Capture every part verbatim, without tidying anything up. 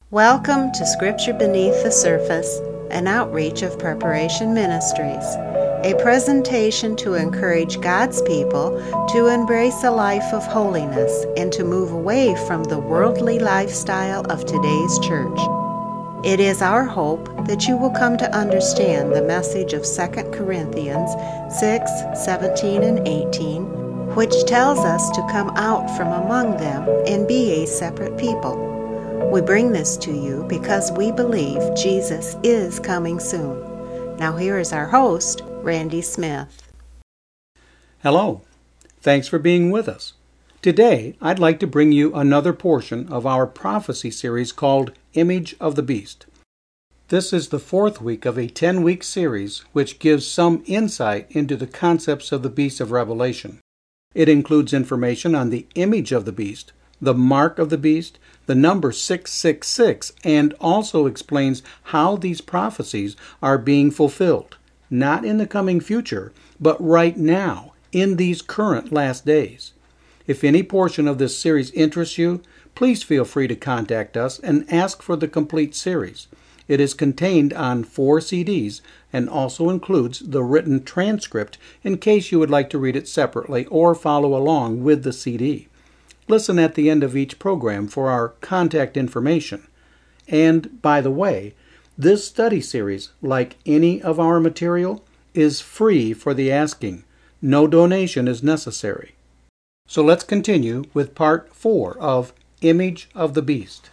Welcome to Scripture Beneath the Surface, an outreach of Preparation Ministries, a presentation to encourage God's people to embrace a life of holiness and to move away from the worldly lifestyle of today's church. It is our hope that you will come to understand the message of Second Corinthians six, seventeen, and eighteen, which tells us to come out from among them and be a separate people. We bring this to you because we believe Jesus is coming soon. Now here is our host, Randy Smith. Hello. Thanks for being with us. Today, I'd like to bring you another portion of our prophecy series called Image of the Beast. This is the fourth week of a ten-week series which gives some insight into the concepts of the beast of Revelation. It includes information on the image of the beast, the mark of the beast, the number six six six, and also explains how these prophecies are being fulfilled, not in the coming future, but right now, in these current last days. If any portion of this series interests you, please feel free to contact us and ask for the complete series. It is contained on four C Ds and also includes the written transcript in case you would like to read it separately or follow along with the C D. Listen at the end of each program for our contact information. And, by the way, this study series, like any of our material, is free for the asking. No donation is necessary. So let's continue with part four of Image of the Beast.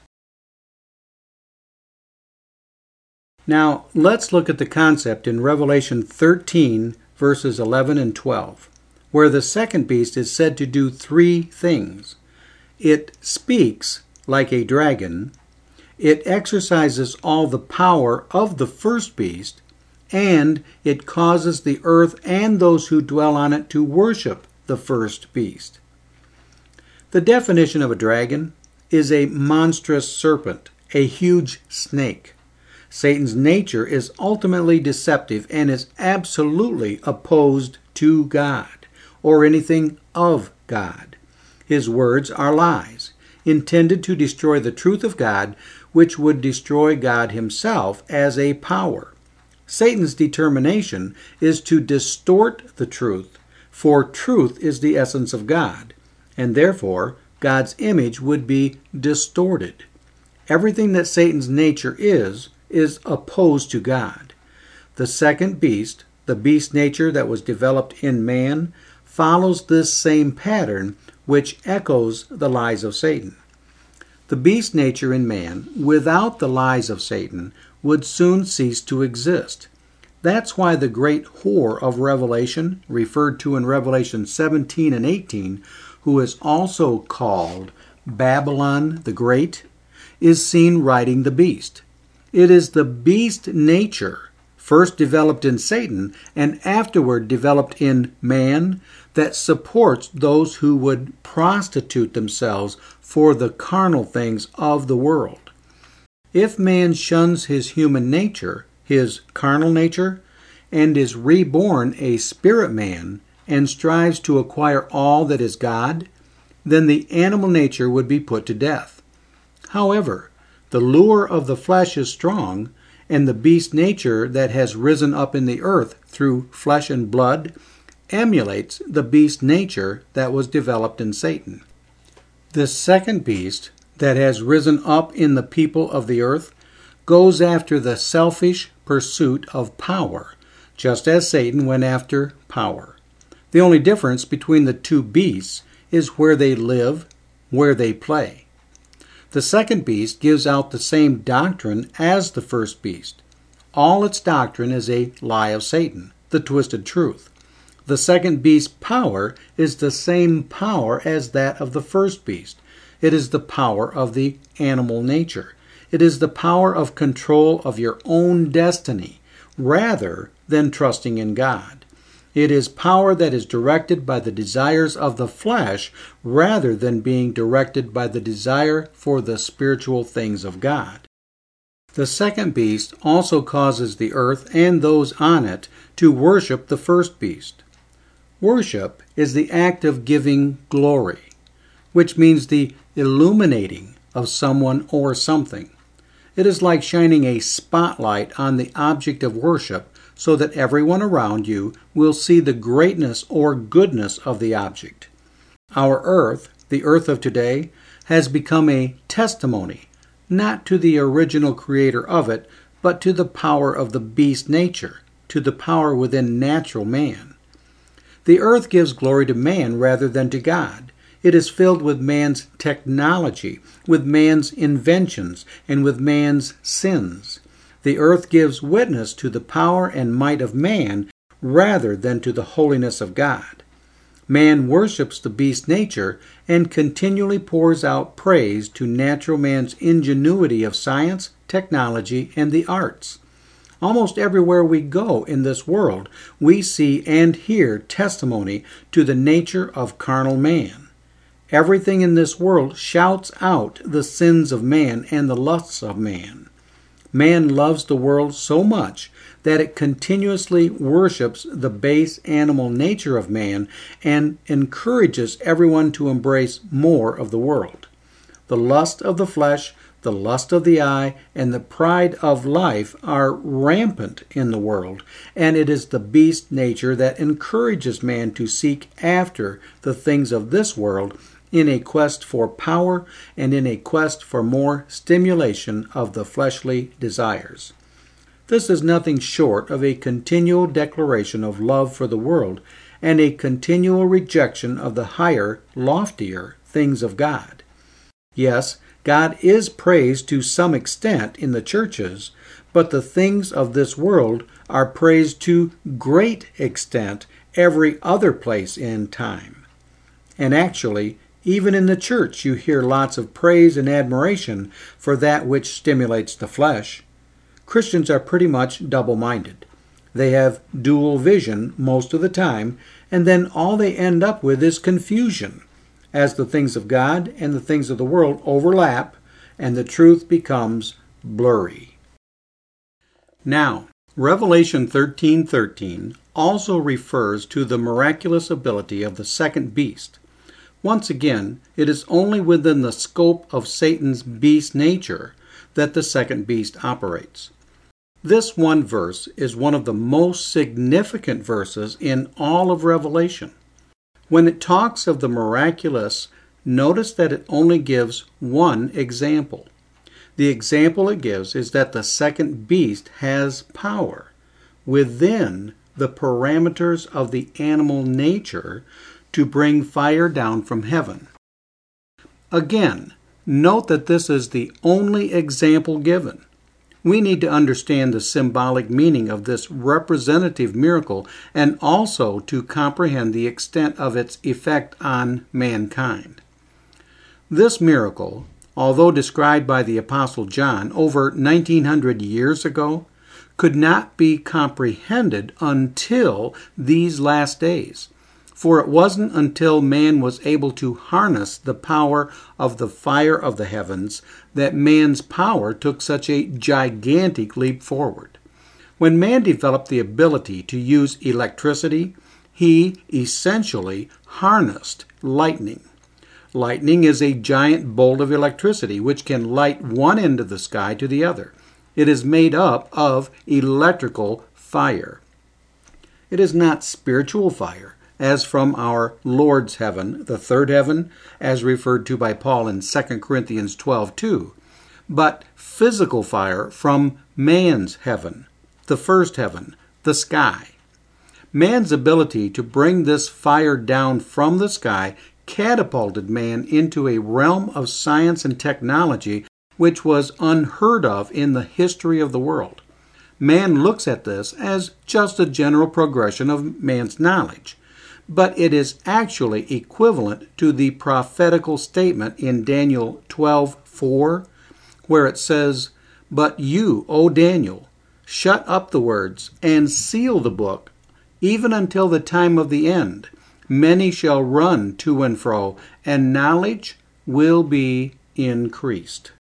Now, let's look at the concept in Revelation thirteen, verses eleven and twelve, where the second beast is said to do three things. It speaks like a dragon, it exercises all the power of the first beast, and it causes the earth and those who dwell on it to worship the first beast. The definition of a dragon is a monstrous serpent, a huge snake. Satan's nature is ultimately deceptive and is absolutely opposed to God, or anything of God. His words are lies, intended to destroy the truth of God, which would destroy God himself as a power. Satan's determination is to distort the truth, for truth is the essence of God, and therefore God's image would be distorted. Everything that Satan's nature is, is opposed to God. The second beast, the beast nature that was developed in man, follows this same pattern, which echoes the lies of Satan. The beast nature in man, without the lies of Satan, would soon cease to exist. That's why the great whore of Revelation, referred to in Revelation seventeen and eighteen, who is also called Babylon the Great, is seen riding the beast. It is the beast nature, first developed in Satan and afterward developed in man, that supports those who would prostitute themselves for the carnal things of the world. If man shuns his human nature, his carnal nature, and is reborn a spirit man and strives to acquire all that is God, then the animal nature would be put to death. However, the lure of the flesh is strong, and the beast nature that has risen up in the earth through flesh and blood emulates the beast nature that was developed in Satan. This second beast that has risen up in the people of the earth goes after the selfish pursuit of power, just as Satan went after power. The only difference between the two beasts is where they live, where they play. The second beast gives out the same doctrine as the first beast. All its doctrine is a lie of Satan, the twisted truth. The second beast's power is the same power as that of the first beast. It is the power of the animal nature. It is the power of control of your own destiny, rather than trusting in God. It is power that is directed by the desires of the flesh, rather than being directed by the desire for the spiritual things of God. The second beast also causes the earth and those on it to worship the first beast. Worship is the act of giving glory, which means the illuminating of someone or something. It is like shining a spotlight on the object of worship so that everyone around you will see the greatness or goodness of the object. Our earth, the earth of today, has become a testimony, not to the original creator of it, but to the power of the beast nature, to the power within natural man. The earth gives glory to man rather than to God. It is filled with man's technology, with man's inventions, and with man's sins. The earth gives witness to the power and might of man rather than to the holiness of God. Man worships the beast nature and continually pours out praise to natural man's ingenuity of science, technology, and the arts. Almost everywhere we go in this world, we see and hear testimony to the nature of carnal man. Everything in this world shouts out the sins of man and the lusts of man. Man loves the world so much that it continuously worships the base animal nature of man and encourages everyone to embrace more of the world. The lust of the flesh, the lust of the eye, and the pride of life are rampant in the world, and it is the beast nature that encourages man to seek after the things of this world in a quest for power and in a quest for more stimulation of the fleshly desires. This is nothing short of a continual declaration of love for the world and a continual rejection of the higher, loftier things of God. Yes, God is praised to some extent in the churches, but the things of this world are praised to great extent every other place in time. And actually, even in the church you hear lots of praise and admiration for that which stimulates the flesh. Christians are pretty much double-minded. They have dual vision most of the time, and then all they end up with is confusion, as the things of God and the things of the world overlap, and the truth becomes blurry. Now, Revelation thirteen thirteen also refers to the miraculous ability of the second beast. Once again, it is only within the scope of Satan's beast nature that the second beast operates. This one verse is one of the most significant verses in all of Revelation. When it talks of the miraculous, notice that it only gives one example. The example it gives is that the second beast has power within the parameters of the animal nature to bring fire down from heaven. Again, note that this is the only example given. We need to understand the symbolic meaning of this representative miracle and also to comprehend the extent of its effect on mankind. This miracle, although described by the Apostle John over nineteen hundred years ago, could not be comprehended until these last days. For it wasn't until man was able to harness the power of the fire of the heavens that man's power took such a gigantic leap forward. When man developed the ability to use electricity, he essentially harnessed lightning. Lightning is a giant bolt of electricity which can light one end of the sky to the other. It is made up of electrical fire. It is not spiritual fire, as from our Lord's heaven, the third heaven, as referred to by Paul in Second Corinthians twelve two, but physical fire from man's heaven, the first heaven, the sky. Man's ability to bring this fire down from the sky catapulted man into a realm of science and technology which was unheard of in the history of the world. Man looks at this as just a general progression of man's knowledge, but it is actually equivalent to the prophetical statement in Daniel twelve four, where it says, "But you, O Daniel, shut up the words and seal the book, even until the time of the end. Many shall run to and fro, and knowledge will be increased."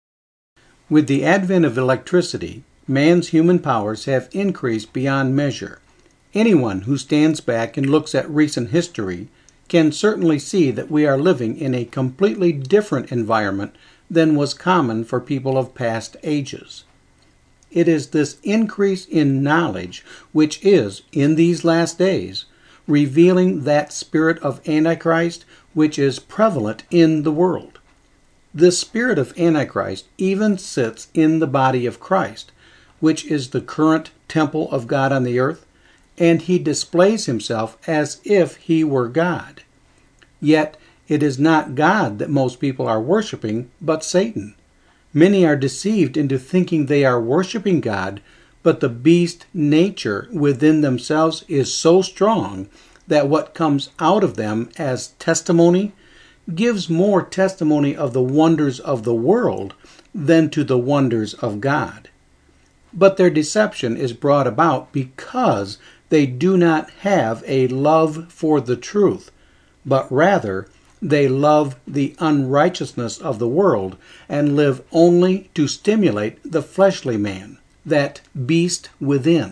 With the advent of electricity, man's human powers have increased beyond measure. Anyone who stands back and looks at recent history can certainly see that we are living in a completely different environment than was common for people of past ages. It is this increase in knowledge which is, in these last days, revealing that spirit of Antichrist which is prevalent in the world. This spirit of Antichrist even sits in the body of Christ, which is the current temple of God on the earth, and he displays himself as if he were God. Yet it is not God that most people are worshiping, but Satan. Many are deceived into thinking they are worshiping God, but the beast nature within themselves is so strong that what comes out of them as testimony gives more testimony of the wonders of the world than to the wonders of God. But their deception is brought about because they do not have a love for the truth, but rather they love the unrighteousness of the world and live only to stimulate the fleshly man, that beast within.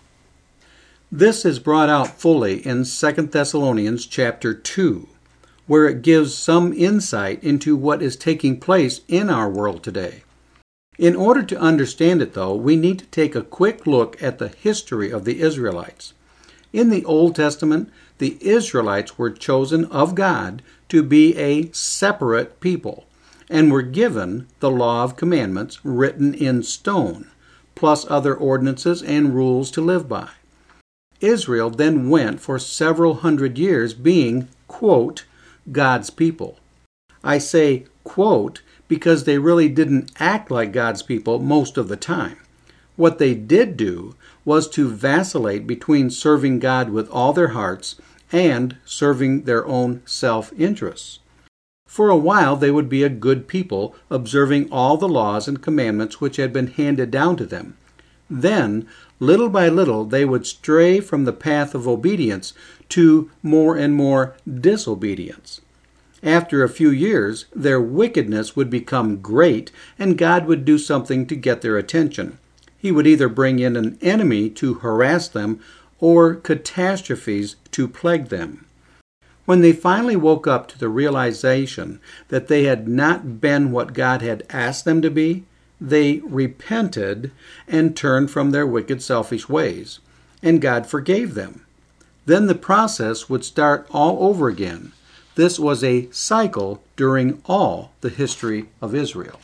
This is brought out fully in Second Thessalonians chapter two, where it gives some insight into what is taking place in our world today. In order to understand it, though, we need to take a quick look at the history of the Israelites. In the Old Testament, the Israelites were chosen of God to be a separate people and were given the law of commandments written in stone, plus other ordinances and rules to live by. Israel then went for several hundred years being, quote, God's people. I say, quote, because they really didn't act like God's people most of the time. What they did do was to vacillate between serving God with all their hearts and serving their own self-interests. For a while they would be a good people, observing all the laws and commandments which had been handed down to them. Then, little by little, they would stray from the path of obedience to more and more disobedience. After a few years, their wickedness would become great, and God would do something to get their attention. He would either bring in an enemy to harass them or catastrophes to plague them. When they finally woke up to the realization that they had not been what God had asked them to be, they repented and turned from their wicked, selfish ways, and God forgave them. Then the process would start all over again. This was a cycle during all the history of Israel.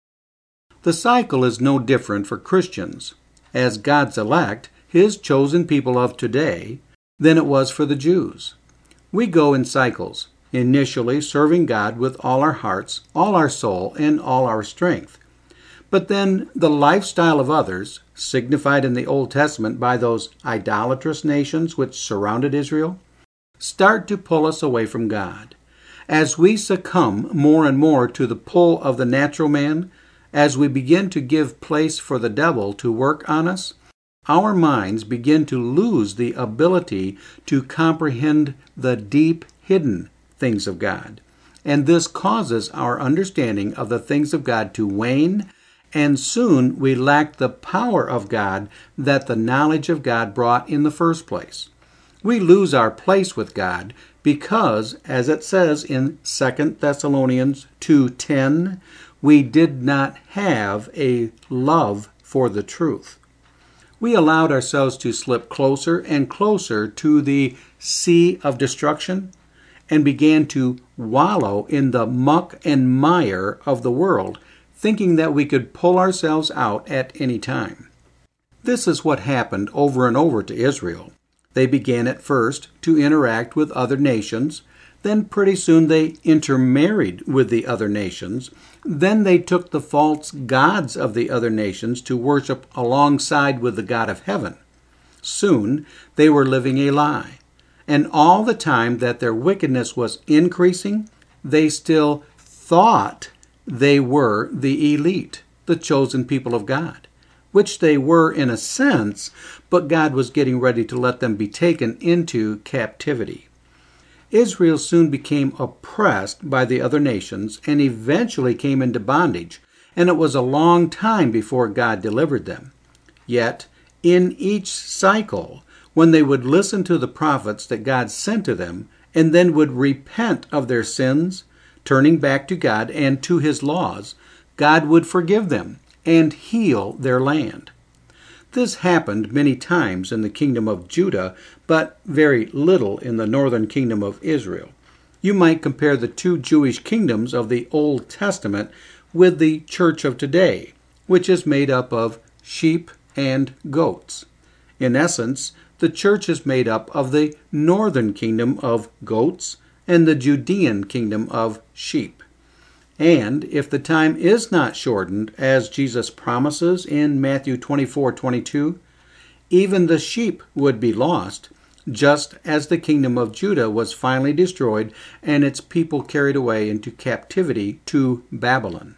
The cycle is no different for Christians, as God's elect, His chosen people of today, than it was for the Jews. We go in cycles, initially serving God with all our hearts, all our soul, and all our strength. But then the lifestyle of others, signified in the Old Testament by those idolatrous nations which surrounded Israel, start to pull us away from God. As we succumb more and more to the pull of the natural man, as we begin to give place for the devil to work on us, our minds begin to lose the ability to comprehend the deep, hidden things of God. And this causes our understanding of the things of God to wane, and soon we lack the power of God that the knowledge of God brought in the first place. We lose our place with God because, as it says in Second Thessalonians two ten, we did not have a love for the truth. We allowed ourselves to slip closer and closer to the sea of destruction and began to wallow in the muck and mire of the world, thinking that we could pull ourselves out at any time. This is what happened over and over to Israel. They began at first to interact with other nations, then pretty soon they intermarried with the other nations, then they took the false gods of the other nations to worship alongside with the God of heaven. Soon they were living a lie, and all the time that their wickedness was increasing, they still thought they were the elite, the chosen people of God, which they were in a sense, but God was getting ready to let them be taken into captivity. Israel soon became oppressed by the other nations and eventually came into bondage, and it was a long time before God delivered them. Yet, in each cycle, when they would listen to the prophets that God sent to them, and then would repent of their sins, turning back to God and to His laws, God would forgive them and heal their land. This happened many times in the kingdom of Judah, but very little in the northern kingdom of Israel. You might compare the two Jewish kingdoms of the Old Testament with the church of today, which is made up of sheep and goats. In essence, the church is made up of the northern kingdom of goats and the Judean kingdom of sheep. And if the time is not shortened, as Jesus promises in Matthew twenty-four twenty-two, even the sheep would be lost, just as the kingdom of Judah was finally destroyed and its people carried away into captivity to Babylon.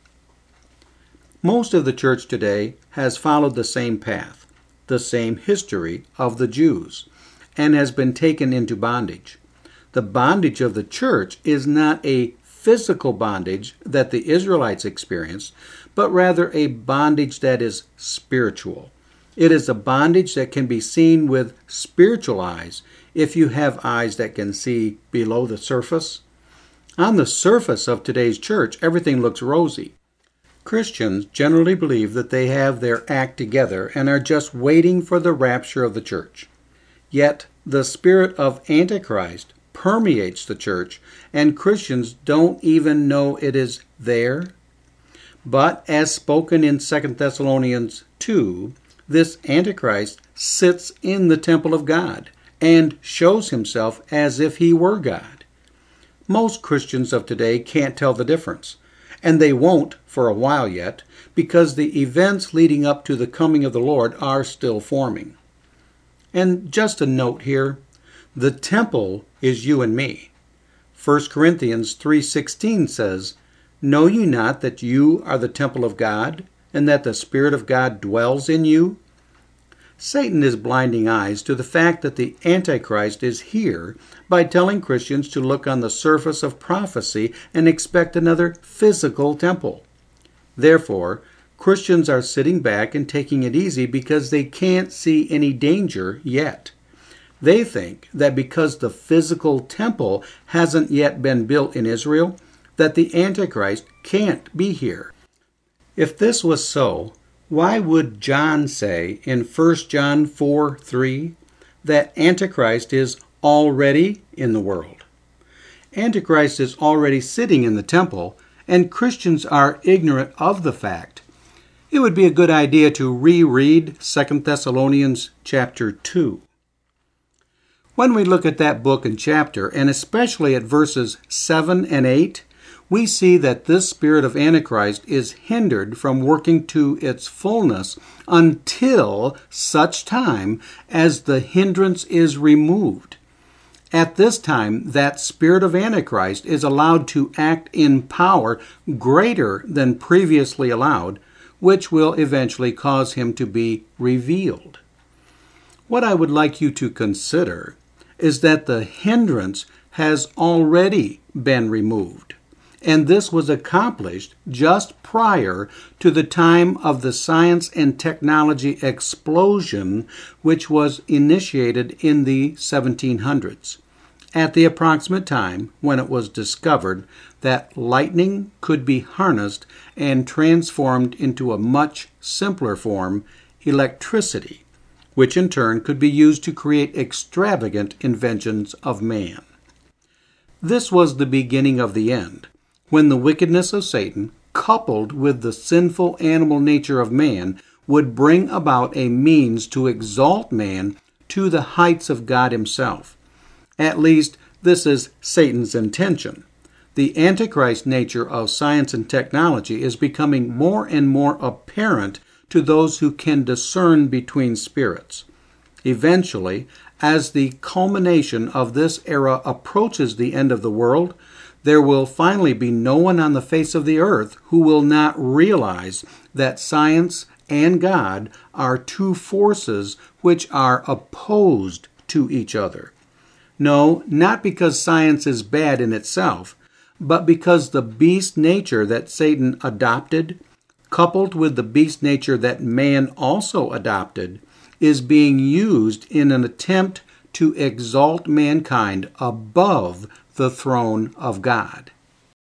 Most of the church today has followed the same path, the same history of the Jews, and has been taken into bondage. The bondage of the church is not a physical bondage that the Israelites experienced, but rather a bondage that is spiritual. It is a bondage that can be seen with spiritual eyes if you have eyes that can see below the surface. On the surface of today's church, everything looks rosy. Christians generally believe that they have their act together and are just waiting for the rapture of the church. Yet the spirit of Antichrist permeates the church, and Christians don't even know it is there. But as spoken in Second Thessalonians two, this Antichrist sits in the temple of God and shows himself as if he were God. Most Christians of today can't tell the difference, and they won't for a while yet, because the events leading up to the coming of the Lord are still forming. And just a note here, the temple is you and me. First Corinthians three sixteen says, "Know ye not that you are the temple of God, and that the Spirit of God dwells in you?" Satan is blinding eyes to the fact that the Antichrist is here by telling Christians to look on the surface of prophecy and expect another physical temple. Therefore, Christians are sitting back and taking it easy because they can't see any danger yet. They think that because the physical temple hasn't yet been built in Israel, that the Antichrist can't be here. If this was so, why would John say in First John four three that Antichrist is already in the world? Antichrist is already sitting in the temple, and Christians are ignorant of the fact. It would be a good idea to reread Second Thessalonians chapter two. When we look at that book and chapter, and especially at verses seven and eight, we see that this spirit of Antichrist is hindered from working to its fullness until such time as the hindrance is removed. At this time, that spirit of Antichrist is allowed to act in power greater than previously allowed, which will eventually cause him to be revealed. What I would like you to consider is that the hindrance has already been removed. And this was accomplished just prior to the time of the science and technology explosion, which was initiated in the seventeen hundreds, at the approximate time when it was discovered that lightning could be harnessed and transformed into a much simpler form, electricity, which in turn could be used to create extravagant inventions of man. This was the beginning of the end, when the wickedness of Satan, coupled with the sinful animal nature of man, would bring about a means to exalt man to the heights of God himself. At least, this is Satan's intention. The Antichrist nature of science and technology is becoming more and more apparent to those who can discern between spirits. Eventually, as the culmination of this era approaches the end of the world, there will finally be no one on the face of the earth who will not realize that science and God are two forces which are opposed to each other. No, not because science is bad in itself, but because the beast nature that Satan adopted, coupled with the beast nature that man also adopted, is being used in an attempt to exalt mankind above the throne of God.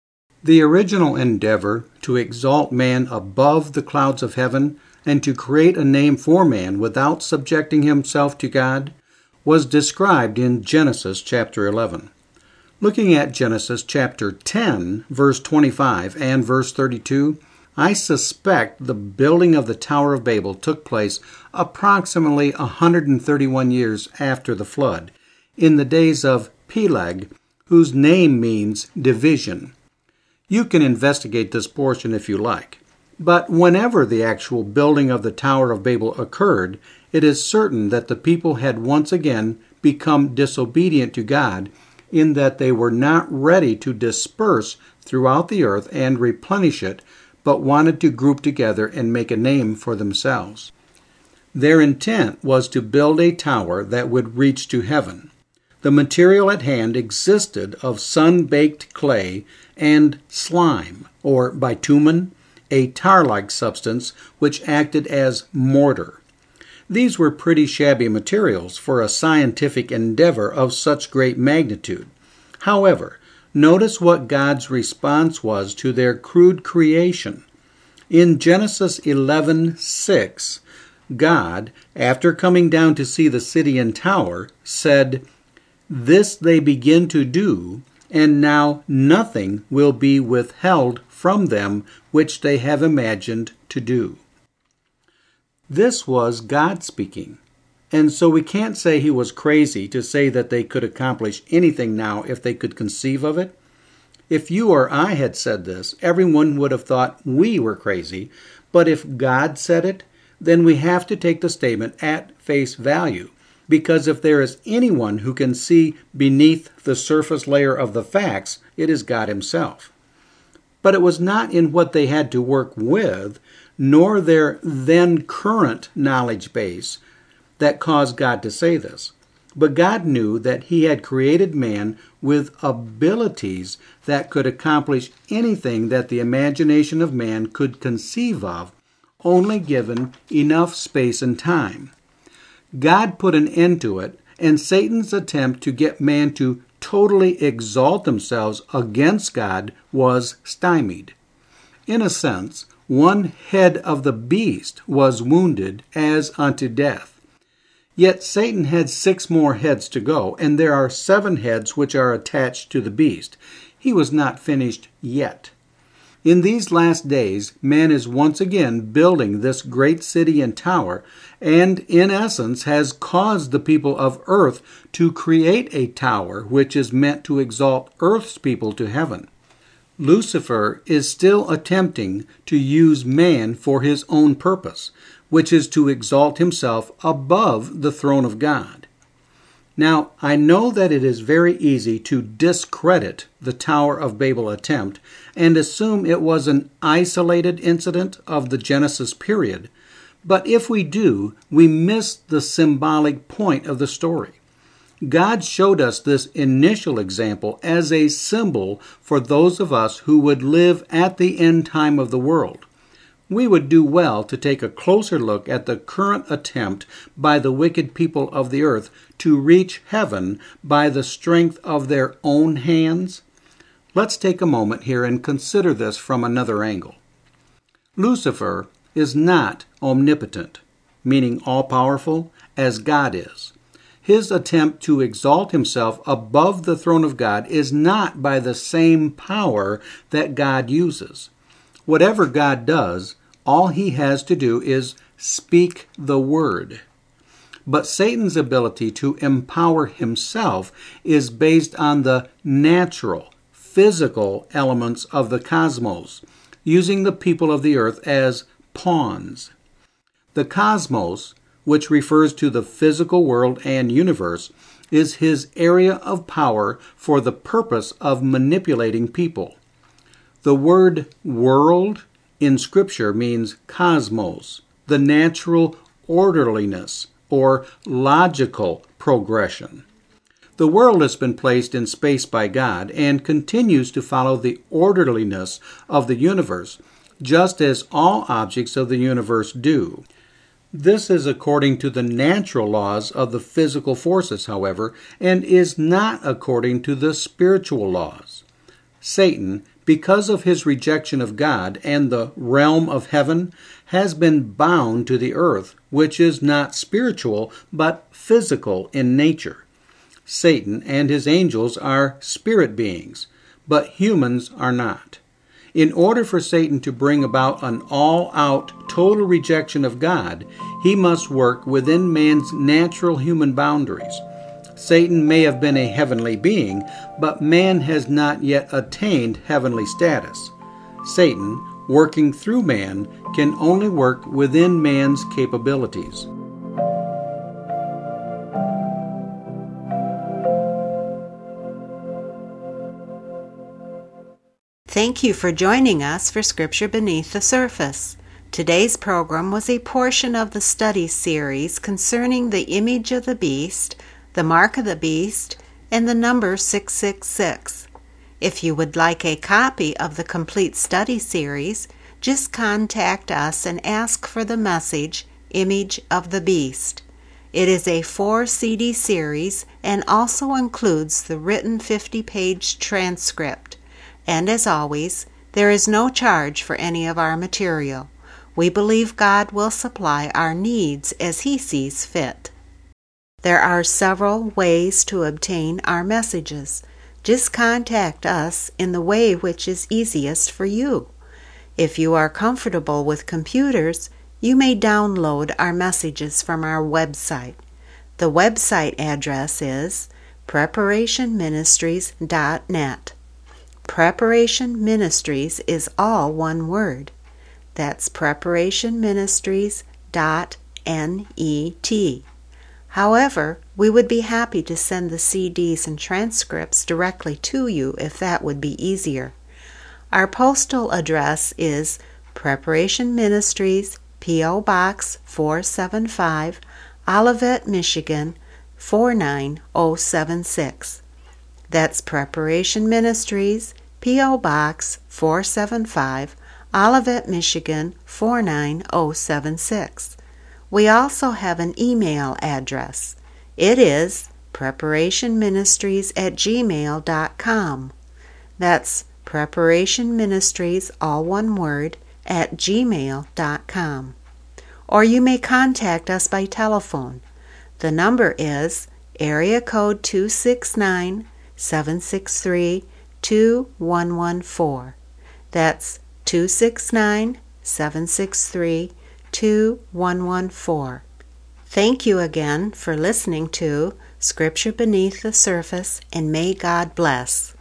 The original endeavor to exalt man above the clouds of heaven and to create a name for man without subjecting himself to God was described in Genesis chapter eleven. Looking at Genesis chapter ten, verse twenty-five and verse thirty-two, I suspect the building of the Tower of Babel took place approximately one hundred thirty-one years after the flood, in the days of Peleg, whose name means division. You can investigate this portion if you like. But whenever the actual building of the Tower of Babel occurred, it is certain that the people had once again become disobedient to God, in that they were not ready to disperse throughout the earth and replenish it, but wanted to group together and make a name for themselves. Their intent was to build a tower that would reach to heaven. The material at hand existed of sun-baked clay and slime, or bitumen, a tar-like substance which acted as mortar. These were pretty shabby materials for a scientific endeavor of such great magnitude. However, notice what God's response was to their crude creation. In Genesis eleven six, God, after coming down to see the city and tower, said, "This they begin to do, and now nothing will be withheld from them which they have imagined to do." This was God speaking, and so we can't say he was crazy to say that they could accomplish anything now if they could conceive of it. If you or I had said this, everyone would have thought we were crazy, but if God said it, then we have to take the statement at face value, because if there is anyone who can see beneath the surface layer of the facts, it is God himself. But it was not in what they had to work with, nor their then current knowledge base, that caused God to say this. But God knew that he had created man with abilities that could accomplish anything that the imagination of man could conceive of, only given enough space and time. God put an end to it, and Satan's attempt to get man to totally exalt themselves against God was stymied. In a sense, one head of the beast was wounded as unto death. Yet Satan had six more heads to go, and there are seven heads which are attached to the beast. He was not finished yet. In these last days, man is once again building this great city and tower, and in essence has caused the people of earth to create a tower which is meant to exalt earth's people to heaven. Lucifer is still attempting to use man for his own purpose, which is to exalt himself above the throne of God. Now, I know that it is very easy to discredit the Tower of Babel attempt and assume it was an isolated incident of the Genesis period, but if we do, we miss the symbolic point of the story. God showed us this initial example as a symbol for those of us who would live at the end time of the world. We would do well to take a closer look at the current attempt by the wicked people of the earth to reach heaven by the strength of their own hands. Let's take a moment here and consider this from another angle. Lucifer is not omnipotent, meaning all-powerful, as God is. His attempt to exalt himself above the throne of God is not by the same power that God uses. Whatever God does, all he has to do is speak the word. But Satan's ability to empower himself is based on the natural, physical elements of the cosmos, using the people of the earth as pawns. The cosmos, which refers to the physical world and universe, is his area of power for the purpose of manipulating people. The word world in Scripture means cosmos, the natural orderliness or logical progression. The world has been placed in space by God and continues to follow the orderliness of the universe, just as all objects of the universe do. This is according to the natural laws of the physical forces, however, and is not according to the spiritual laws. Satan, because of his rejection of God, and the realm of heaven has been bound to the earth, which is not spiritual, but physical in nature. Satan and his angels are spirit beings, but humans are not. In order for Satan to bring about an all-out, total rejection of God, he must work within man's natural human boundaries. Satan may have been a heavenly being, but man has not yet attained heavenly status. Satan, working through man, can only work within man's capabilities. Thank you for joining us for Scripture Beneath the Surface. Today's program was a portion of the study series concerning the image of the beast, the mark of the beast, and the number six six six. If you would like a copy of the complete study series, just contact us and ask for the message, Image of the Beast. It is a four C D series and also includes the written fifty-page transcript. And as always, there is no charge for any of our material. We believe God will supply our needs as He sees fit. There are several ways to obtain our messages. Just contact us in the way which is easiest for you. If you are comfortable with computers, you may download our messages from our website. The website address is preparation ministries dot net. Preparation Ministries is all one word. That's preparation ministries dot net. However, we would be happy to send the C Ds and transcripts directly to you if that would be easier. Our postal address is Preparation Ministries, P O Box four seven five, Olivet, Michigan four nine zero seven six. That's Preparation Ministries, P O Box four seven five, Olivet, Michigan four nine zero seven six. We also have an email address. It is preparationministries at gmail dot com. That's Preparation Ministries, all one word, at gmail dot com. Or you may contact us by telephone. The number is area code two six nine, seven six three, two one one four. That's two six nine, seven six three, two one one four. Thank you again for listening to Scripture Beneath the Surface, and may God bless.